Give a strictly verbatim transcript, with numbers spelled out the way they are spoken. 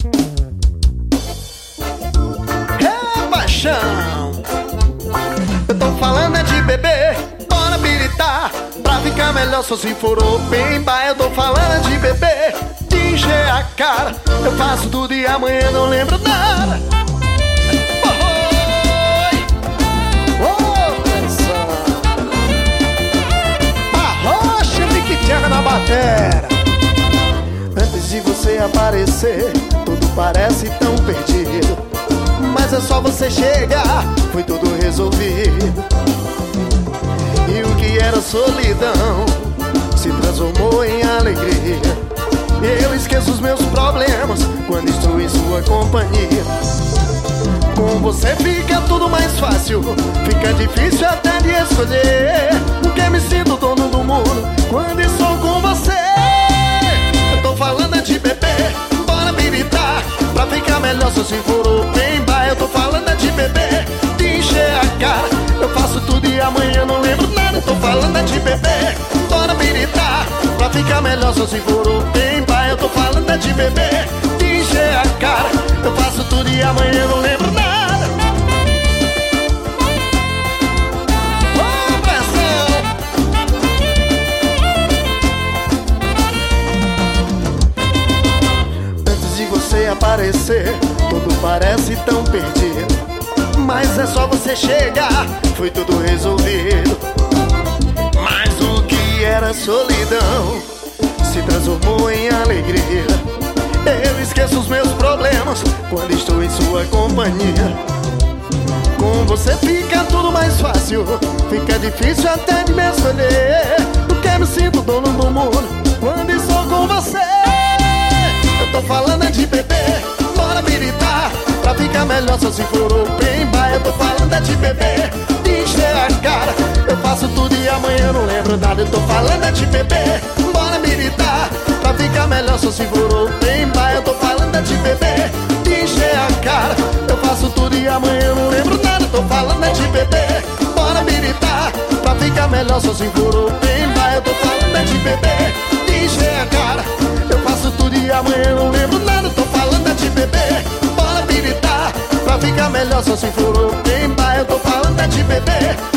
É paixão. Eu tô falando é de beber, bora habilitar. Pra ficar melhor só se for open bar. Eu tô falando é de beber, de encher a cara. Eu faço tudo e amanhã não lembro nada. Oi, oh, pressão. Arrocha, Miquitiana na batera. Antes de você aparecer, tudo parece tão perdido, mas é só você chegar, foi tudo resolvido. E o que era solidão se transformou em alegria. Eu esqueço os meus problemas quando estou em sua companhia. Com você fica tudo mais fácil, fica difícil até de escolher. Porque me sinto dono do mundo quando estou com você. Eu tô falando é de beber, bora habilitar. Pra ficar melhor só se for open bar. Eu tô falando é de beber, de encher a cara. Eu faço tudo e amanhã não lembro nada. Eu tô falando é de beber, bora habilitar. Pra ficar melhor só se for open bar. Eu tô falando é de beber, de encher a cara. Eu faço tudo e amanhã não lembro nada. Oh, pressão. Antes de você aparecer, tudo parece tão perdido, mas é só você chegar, foi tudo resolvido. Mas o que era solidão se transformou em alegria. Eu esqueço os meus problemas quando estou em sua companhia. Com você fica tudo mais fácil, fica difícil até de me escolher. Porque me sinto dono do mundo quando estou com você. Eu tô falando é de beber, bora habilitar. Pra ficar melhor só se for open bar. Eu tô falando é de beber, de encher a cara. Eu faço tudo e amanhã não lembro nada. Eu tô falando é de beber, bora militar. Pra ficar melhor só se for open bar. Eu tô falando é de beber, de encher a cara. Eu faço tudo e amanhã não lembro nada. Eu tô falando é de beber, bora militar. Pra ficar melhor só se for open bar. Eu tô falando é de beber, de encher a cara. Eu faço tudo e amanhã não lembro nada. Eu tô falando é de beber, bora militar. Pra ficar melhor só se for open bar. Eu tô falando é de beber,